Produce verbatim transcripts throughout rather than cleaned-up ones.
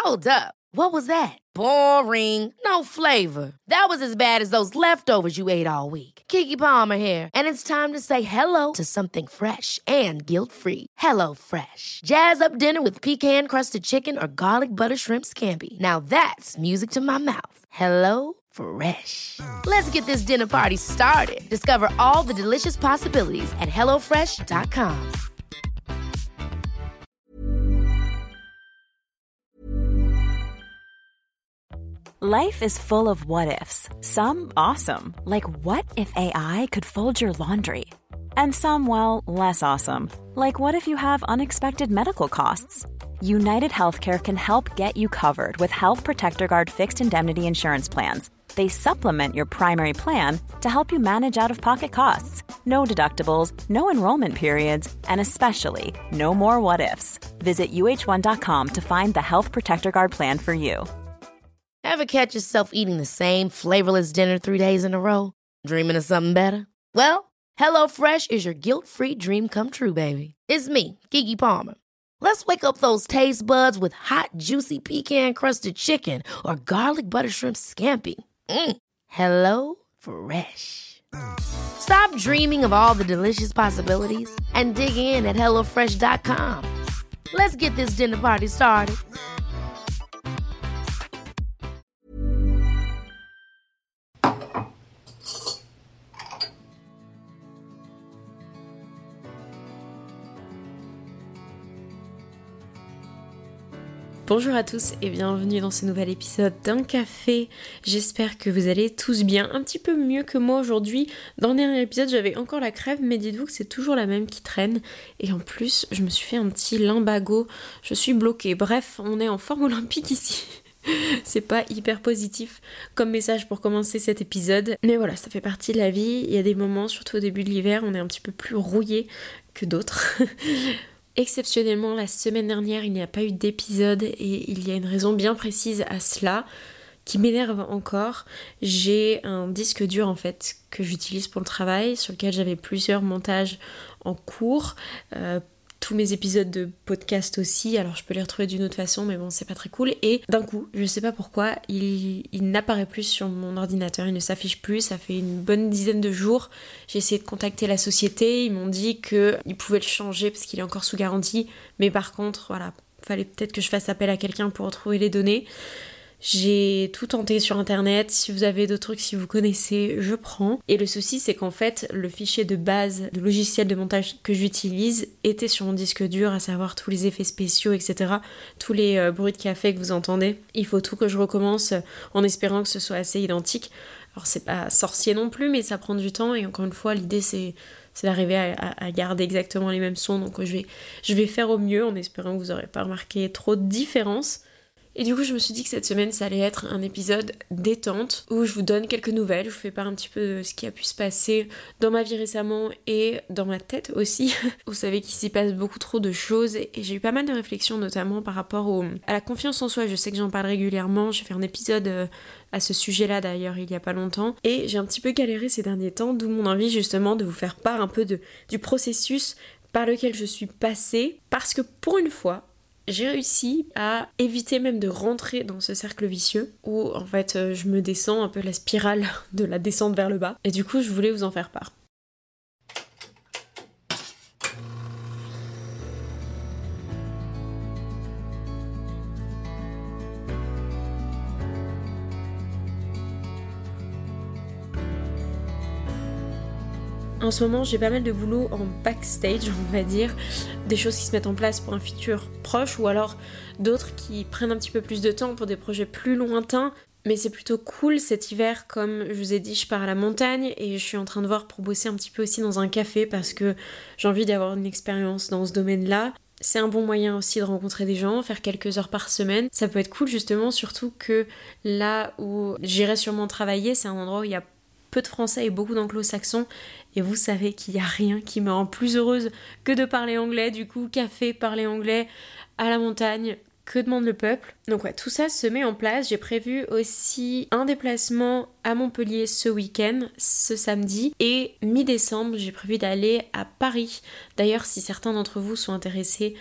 Hold up. What was that? Boring. No flavor. That was as bad as those leftovers you ate all week. Keke Palmer here, and it's time to say hello to something fresh and guilt-free. Hello Fresh. Jazz up dinner with pecan-crusted chicken or garlic butter shrimp scampi. Now that's music to my mouth. Hello Fresh. Let's get this dinner party started. Discover all the delicious possibilities at hello fresh dot com. Life is full of what-ifs. Some awesome, like what if A I could fold your laundry? And some, well, less awesome, like what if you have unexpected medical costs? United Healthcare can help get you covered with Health Protector Guard fixed indemnity insurance plans. They supplement your primary plan to help you manage out-of-pocket costs. No deductibles, no enrollment periods, and especially no more what-ifs. Visit U H one dot com to find the Health Protector Guard plan for you. Ever catch yourself eating the same flavorless dinner three days in a row? Dreaming of something better? Well, HelloFresh is your guilt-free dream come true, baby. It's me, Keke Palmer. Let's wake up those taste buds with hot, juicy pecan-crusted chicken or garlic butter shrimp scampi. Mm. Hello Fresh. Stop dreaming of all the delicious possibilities and dig in at hello fresh dot com. Let's get this dinner party started. Bonjour à tous et bienvenue dans ce nouvel épisode d'un café. J'espère que vous allez tous bien, un petit peu mieux que moi aujourd'hui. Dans le dernier épisode j'avais encore la crève, mais dites-vous que c'est toujours la même qui traîne. Et en plus je me suis fait un petit lumbago, je suis bloquée. Bref, on est en forme olympique ici. C'est pas hyper positif comme message pour commencer cet épisode. Mais voilà, ça fait partie de la vie. Il y a des moments, surtout au début de l'hiver, on est un petit peu plus rouillé que d'autres. Exceptionnellement, la semaine dernière, il n'y a pas eu d'épisode et il y a une raison bien précise à cela qui m'énerve encore. J'ai un disque dur en fait que j'utilise pour le travail, sur lequel j'avais plusieurs montages en cours. Euh, tous mes épisodes de podcast aussi, alors je peux les retrouver d'une autre façon, mais bon, c'est pas très cool. Et d'un coup, je sais pas pourquoi, il, il n'apparaît plus sur mon ordinateur, il ne s'affiche plus, ça fait une bonne dizaine de jours. J'ai essayé de contacter la société, ils m'ont dit qu'ils pouvaient le changer parce qu'il est encore sous garantie, mais par contre, voilà, fallait peut-être que je fasse appel à quelqu'un pour retrouver les données. J'ai tout tenté sur internet, si vous avez d'autres trucs, si vous connaissez, je prends. Et le souci c'est qu'en fait, le fichier de base, le logiciel de montage que j'utilise était sur mon disque dur, à savoir tous les effets spéciaux, et cetera. Tous les euh, bruits de café que vous entendez. Il faut tout que je recommence en espérant que ce soit assez identique. Alors c'est pas sorcier non plus, mais ça prend du temps et encore une fois, l'idée c'est... c'est d'arriver à, à, à garder exactement les mêmes sons, donc je vais, je vais faire au mieux en espérant que vous n'aurez pas remarqué trop de différence. Et du coup je me suis dit que cette semaine ça allait être un épisode détente où je vous donne quelques nouvelles, je vous fais part un petit peu de ce qui a pu se passer dans ma vie récemment et dans ma tête aussi. Vous savez qu'il s'y passe beaucoup trop de choses et j'ai eu pas mal de réflexions notamment par rapport au, à la confiance en soi. Je sais que j'en parle régulièrement, j'ai fait un épisode à ce sujet-là d'ailleurs il y a pas longtemps et j'ai un petit peu galéré ces derniers temps, d'où mon envie justement de vous faire part un peu de, du processus par lequel je suis passée, parce que pour une fois j'ai réussi à éviter même de rentrer dans ce cercle vicieux où en fait je me descends un peu la spirale de la descente vers le bas et du coup je voulais vous en faire part. En ce moment, j'ai pas mal de boulot en backstage, on va dire, des choses qui se mettent en place pour un futur proche ou alors d'autres qui prennent un petit peu plus de temps pour des projets plus lointains. Mais c'est plutôt cool cet hiver, comme je vous ai dit, je pars à la montagne et je suis en train de voir pour bosser un petit peu aussi dans un café parce que j'ai envie d'avoir une expérience dans ce domaine-là. C'est un bon moyen aussi de rencontrer des gens, faire quelques heures par semaine. Ça peut être cool justement, surtout que là où j'irai sûrement travailler, c'est un endroit où il y a peu de français et beaucoup d'anglo-saxons. Et vous savez qu'il n'y a rien qui me rend plus heureuse que de parler anglais. Du coup, café, parler anglais, à la montagne, que demande le peuple? Donc ouais, tout ça se met en place. J'ai prévu aussi un déplacement à Montpellier ce week-end, ce samedi. Et mi-décembre, j'ai prévu d'aller à Paris. D'ailleurs, si certains d'entre vous sont intéressés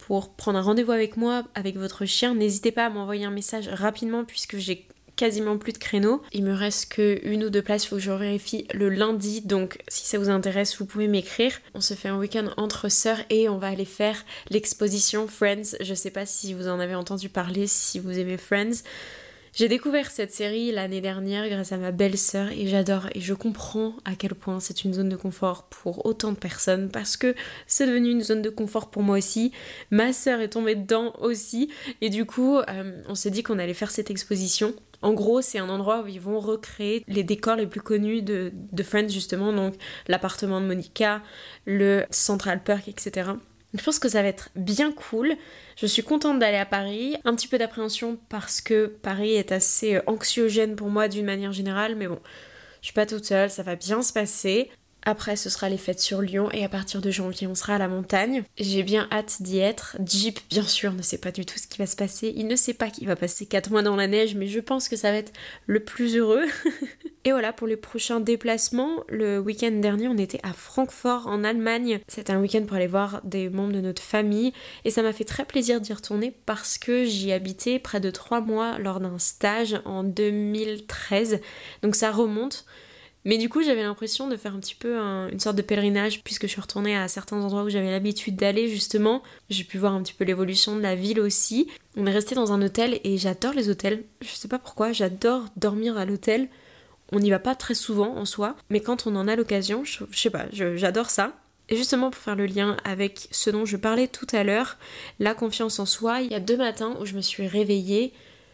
pour prendre un rendez-vous avec moi, avec votre chien, n'hésitez pas à m'envoyer un message rapidement puisque j'ai quasiment plus de créneaux. Il me reste que une ou deux places, il faut que je vérifie le lundi, donc si ça vous intéresse, vous pouvez m'écrire. On se fait un week-end entre sœurs et on va aller faire l'exposition Friends. Je sais pas si vous en avez entendu parler, si vous aimez Friends. J'ai découvert cette série l'année dernière grâce à ma belle-sœur et j'adore et je comprends à quel point c'est une zone de confort pour autant de personnes parce que c'est devenu une zone de confort pour moi aussi. Ma sœur est tombée dedans aussi et du coup euh, on s'est dit qu'on allait faire cette exposition. En gros, c'est un endroit où ils vont recréer les décors les plus connus de, de Friends justement, donc l'appartement de Monica, le Central Perk, et cetera. Je pense que ça va être bien cool. Je suis contente d'aller à Paris. Un petit peu d'appréhension parce que Paris est assez anxiogène pour moi d'une manière générale, mais bon, je suis pas toute seule, ça va bien se passer. Après, ce sera les fêtes sur Lyon et à partir de janvier, on sera à la montagne. J'ai bien hâte d'y être. Jeep, bien sûr, ne sait pas du tout ce qui va se passer. Il ne sait pas qu'il va passer quatre mois dans la neige, mais je pense que ça va être le plus heureux. Et voilà, pour les prochains déplacements, le week-end dernier, on était à Francfort, en Allemagne. C'était un week-end pour aller voir des membres de notre famille. Et ça m'a fait très plaisir d'y retourner parce que j'y habitais près de trois mois lors d'un stage en deux mille treize. Donc ça remonte. Mais du coup, j'avais l'impression de faire un petit peu un, une sorte de pèlerinage puisque je suis retournée à certains endroits où j'avais l'habitude d'aller justement. J'ai pu voir un petit peu l'évolution de la ville aussi. On est resté dans un hôtel et j'adore les hôtels. Je sais pas pourquoi, j'adore dormir à l'hôtel. On n'y va pas très souvent en soi, mais quand on en a l'occasion, je, je sais pas, je, j'adore ça. Et justement pour faire le lien avec ce dont je parlais tout à l'heure, la confiance en soi, il y a deux matins où je me suis réveillée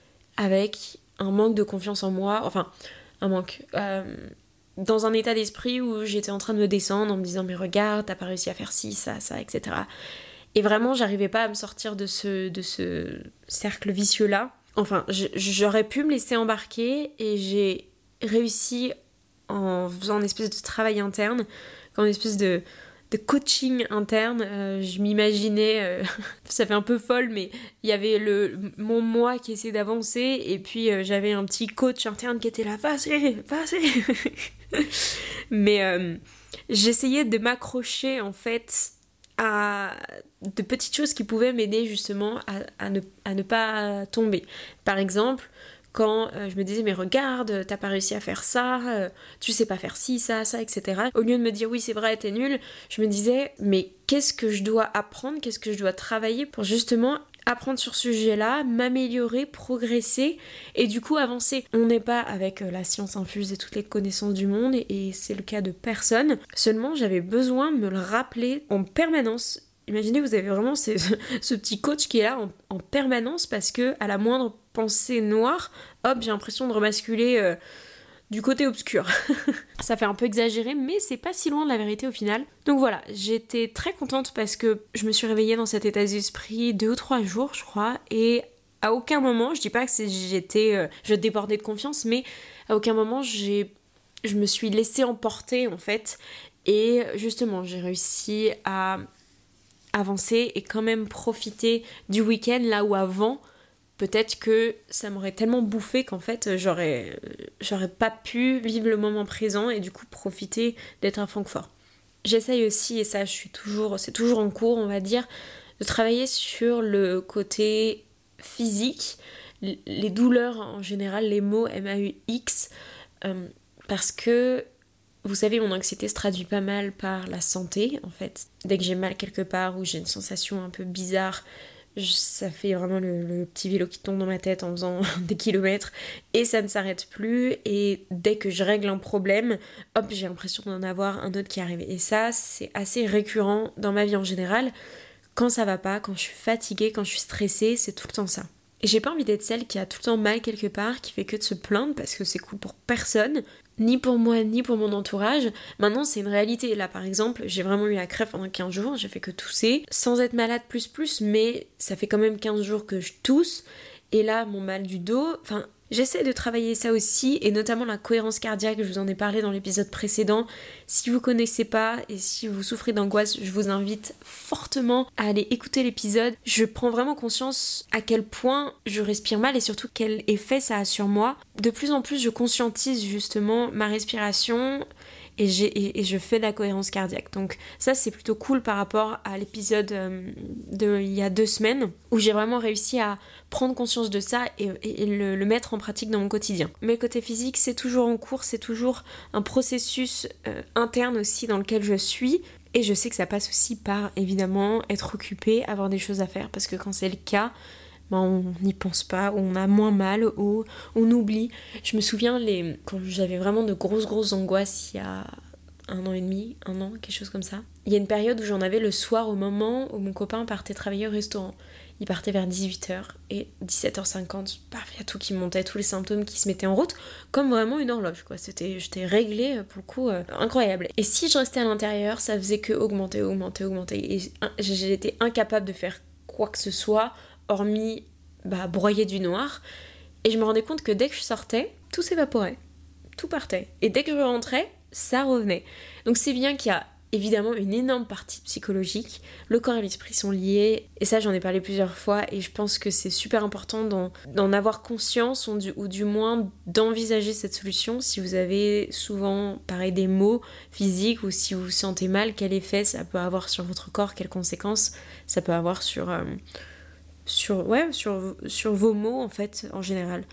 avec un manque de confiance en moi, enfin un manque... Euh, dans un état d'esprit où j'étais en train de me descendre en me disant mais regarde, t'as pas réussi à faire ci, ça, ça, et cetera. Et vraiment j'arrivais pas à me sortir de ce, de ce cercle vicieux là. Enfin, j'aurais pu me laisser embarquer et j'ai réussi en faisant une espèce de travail interne, comme une espèce de, de coaching interne. Euh, je m'imaginais, euh, ça fait un peu folle, mais il y avait le, mon moi qui essayait d'avancer et puis euh, j'avais un petit coach interne qui était là, vas-y, vas-y. Mais euh, j'essayais de m'accrocher en fait à de petites choses qui pouvaient m'aider justement à, à, ne, à ne pas tomber. Par exemple, quand euh, je me disais mais regarde, t'as pas réussi à faire ça, euh, tu sais pas faire ci, ça, ça, et cetera. Au lieu de me dire oui c'est vrai, t'es nulle, je me disais mais qu'est-ce que je dois apprendre, qu'est-ce que je dois travailler pour justement apprendre sur ce sujet-là, m'améliorer, progresser et du coup avancer. On n'est pas avec la science infuse et toutes les connaissances du monde et, et c'est le cas de personne. Seulement j'avais besoin de me le rappeler en permanence. Imaginez, vous avez vraiment ce, ce petit coach qui est là en, en permanence parce que à la moindre pensée noire, hop, j'ai l'impression de remasculer euh, du côté obscur. Ça fait un peu exagéré, mais c'est pas si loin de la vérité au final. Donc voilà, j'étais très contente parce que je me suis réveillée dans cet état d'esprit deux ou trois jours, je crois, et à aucun moment, je dis pas que c'est, j'étais, euh, je débordais de confiance, mais à aucun moment j'ai, je me suis laissée emporter en fait, et justement, j'ai réussi à avancer et quand même profiter du week-end là où avant peut-être que ça m'aurait tellement bouffé qu'en fait j'aurais j'aurais pas pu vivre le moment présent et du coup profiter d'être à Francfort. J'essaye aussi, et ça je suis toujours c'est toujours en cours on va dire, de travailler sur le côté physique, les douleurs en général, les mots M A U X, euh, parce que vous savez, mon anxiété se traduit pas mal par la santé, en fait. Dès que j'ai mal quelque part ou j'ai une sensation un peu bizarre, je, ça fait vraiment le, le petit vélo qui tombe dans ma tête en faisant des kilomètres et ça ne s'arrête plus. Et dès que je règle un problème, hop, j'ai l'impression d'en avoir un autre qui arrive. Et ça, c'est assez récurrent dans ma vie en général. Quand ça va pas, quand je suis fatiguée, quand je suis stressée, c'est tout le temps ça. Et j'ai pas envie d'être celle qui a tout le temps mal quelque part, qui fait que de se plaindre parce que c'est cool pour personne, ni pour moi, ni pour mon entourage. Maintenant, c'est une réalité. Là, par exemple, j'ai vraiment eu la crève pendant quinze jours, j'ai fait que tousser, sans être malade plus plus, mais ça fait quand même quinze jours que je tousse. Et là, mon mal du dos, enfin, j'essaie de travailler ça aussi, et notamment la cohérence cardiaque, je vous en ai parlé dans l'épisode précédent. Si vous connaissez pas et si vous souffrez d'angoisse, je vous invite fortement à aller écouter l'épisode. Je prends vraiment conscience à quel point je respire mal et surtout quel effet ça a sur moi. De plus en plus, je conscientise justement ma respiration et, j'ai, et, et je fais de la cohérence cardiaque. Donc ça, c'est plutôt cool par rapport à l'épisode euh, de il y a deux semaines où j'ai vraiment réussi à prendre conscience de ça et, et, et le, le mettre en pratique dans mon quotidien. Mais côté physique, c'est toujours en cours, c'est toujours un processus euh, interne aussi dans lequel je suis. Et je sais que ça passe aussi par, évidemment, être occupé, avoir des choses à faire. Parce que quand c'est le cas, ben on n'y pense pas, ou on a moins mal, ou on oublie. Je me souviens, les... quand j'avais vraiment de grosses, grosses angoisses, il y a un an et demi, un an, quelque chose comme ça. Il y a une période où j'en avais le soir, au moment où mon copain partait travailler au restaurant. Il partait vers dix-huit heures, et dix-sept heures cinquante, paf, il y a tout qui montait, tous les symptômes qui se mettaient en route, comme vraiment une horloge, quoi. C'était, j'étais réglée, pour le coup, euh, incroyable. Et si je restais à l'intérieur, ça faisait que augmenter, augmenter, augmenter. Et j'étais incapable de faire quoi que ce soit, hormis bah, broyer du noir. Et je me rendais compte que dès que je sortais, tout s'évaporait, tout partait. Et dès que je rentrais, ça revenait. Donc c'est bien qu'il y a évidemment une énorme partie psychologique, le corps et l'esprit sont liés, et ça j'en ai parlé plusieurs fois, et je pense que c'est super important d'en, d'en avoir conscience, ou du, ou du moins d'envisager cette solution. Si vous avez souvent, pareil, des maux physiques, ou si vous vous sentez mal, quel effet ça peut avoir sur votre corps, quelles conséquences ça peut avoir sur, euh, sur, ouais, sur, sur vos maux en fait, en général.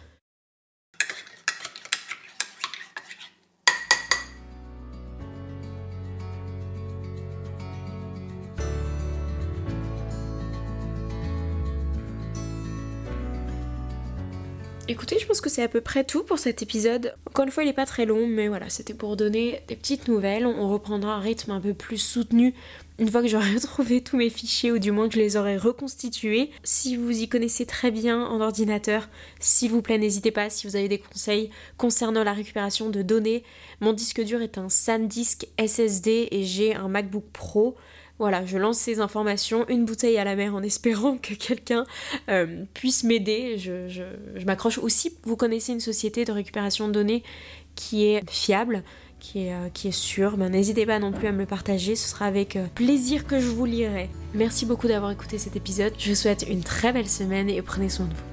Écoutez, je pense que c'est à peu près tout pour cet épisode. Encore une fois, il n'est pas très long, mais voilà, c'était pour donner des petites nouvelles. On reprendra un rythme un peu plus soutenu une fois que j'aurai retrouvé tous mes fichiers, ou du moins que je les aurai reconstitués. Si vous y connaissez très bien en ordinateur, s'il vous plaît, n'hésitez pas si vous avez des conseils concernant la récupération de données. Mon disque dur est un SanDisk S S D et j'ai un MacBook Pro. Voilà, je lance ces informations, une bouteille à la mer en espérant que quelqu'un euh, puisse m'aider. Je, je, je m'accroche. Ou si vous connaissez une société de récupération de données qui est fiable, qui est, euh, qui est sûre, ben, n'hésitez pas non plus à me le partager. Ce sera avec euh, plaisir que je vous lirai. Merci beaucoup d'avoir écouté cet épisode. Je vous souhaite une très belle semaine et prenez soin de vous.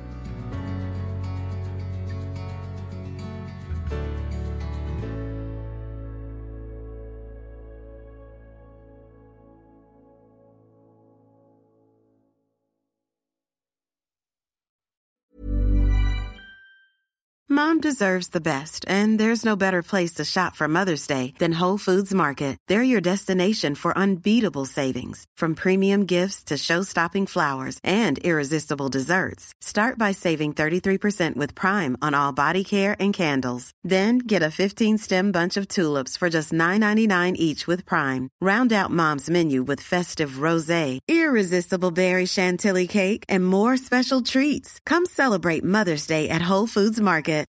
Mom deserves the best, and there's no better place to shop for Mother's Day than Whole Foods Market. They're your destination for unbeatable savings, from premium gifts to show-stopping flowers and irresistible desserts. Start by saving thirty-three percent with Prime on all body care and candles. Then get a fifteen-stem bunch of tulips for just nine ninety-nine each with Prime. Round out Mom's menu with festive rosé, irresistible berry chantilly cake, and more special treats. Come celebrate Mother's Day at Whole Foods Market.